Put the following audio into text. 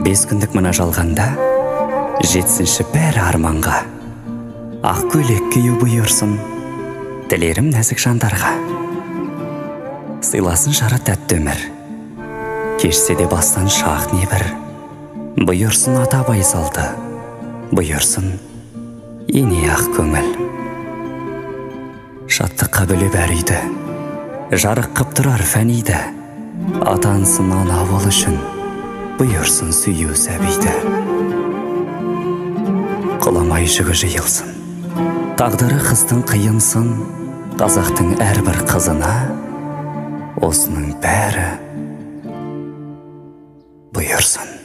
5 күндік мына жалғанда, жетсінші бәрі арманға. Ақ көйлек кию бұйырсын, тілерім нәзік жандарға. Сыйласын жары тәтті өмір, кешсе де бастан шақ небір. Бұйырсын ата байсалды, бұйырсын ене ақ көңіл. Шаттыққа бөлеп әр үйді, жарық қып тұрар фәниді. Атансын ана бол үшін, бұйырсын сүйеу сәбиді. Құламай жүгі жиылсын, тағдыры қыстың қиынсын. Қазақтың әрбір қызына осының бәрі бұйырсын.